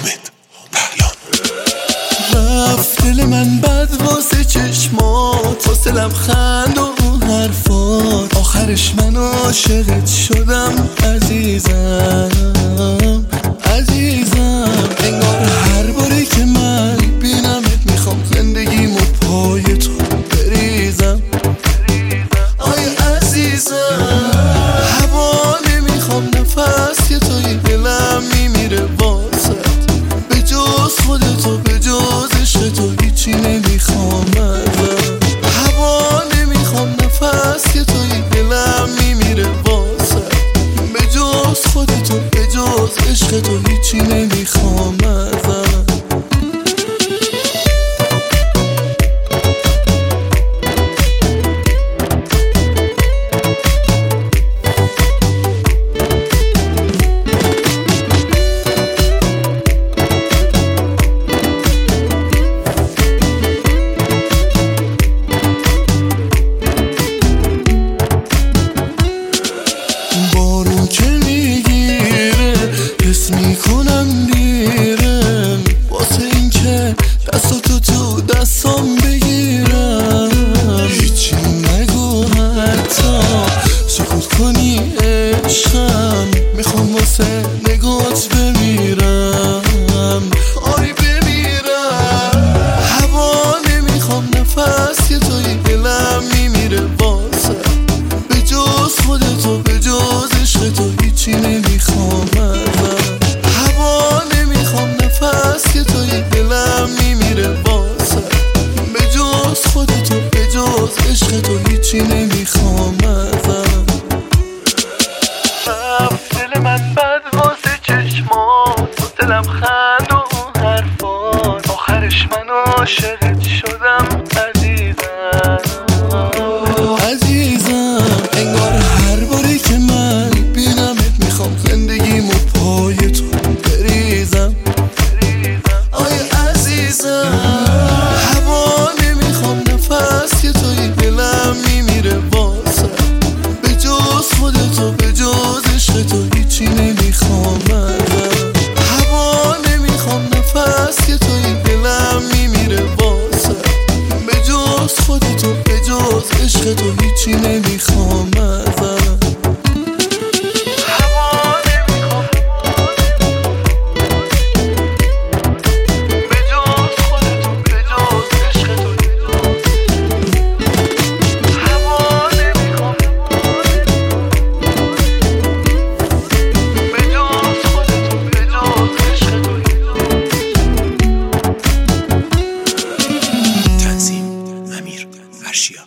حامد پهلان. رفت دل من بد واسه چشمات، واسه لبخند و اون حرفات، آخرش من عاشقت شدم عزیزم عزیزم. انگار هر باری که من بینمت میخوام زندگیمو پای تو بریزم. آی عزیزم هوا نمیخوام نفس که توی دلم میمیره واسه، به جز خودتو به جز عشق تو هیچی نمیخوام ازم. هوا نمیخوام نفس که توی دلم میمیره واسه، به جز خودتو به جز عشق تو هیچی نمیخوام ازم. بارون که میگیره حس میکنم دیرم، واسه این که دستاتو تو دستام بگیرم. هیچی نگو حتی سکوت کنی عشقم، میخوام واسه نگات بمیرم. آری بمیرم. هوا نمیخوام نفس که توی دلم میمیره واسه، به جز خودتو به جز عشق تو هیچی نمیخوام ازم. هوا نمیخوام نفس که توی دلم میمیره واسه، به جز خودتو به جز عشق تو هیچی نمیخوام ازم. رفت دل من بد واسه چشمات، واسه لبخند و اون حرفات، آخرش من عاشقت شدم عزیزم عزیزم. انگار هر باری که من بینمت میخوام زندگیمو پای تو بریزم. آی عزیزم هوا نمیخوام نفس که توی دلم میمیره واسه، به جز خودتو به جز عشق تو هیچی نمیخوام ازم. هوا نمیخوام نفس که توی دلم میمیره واسه، به جز خودتو به جز عشق تو هیچی نمیخوام ازم. تنظیم امیر ارشیا.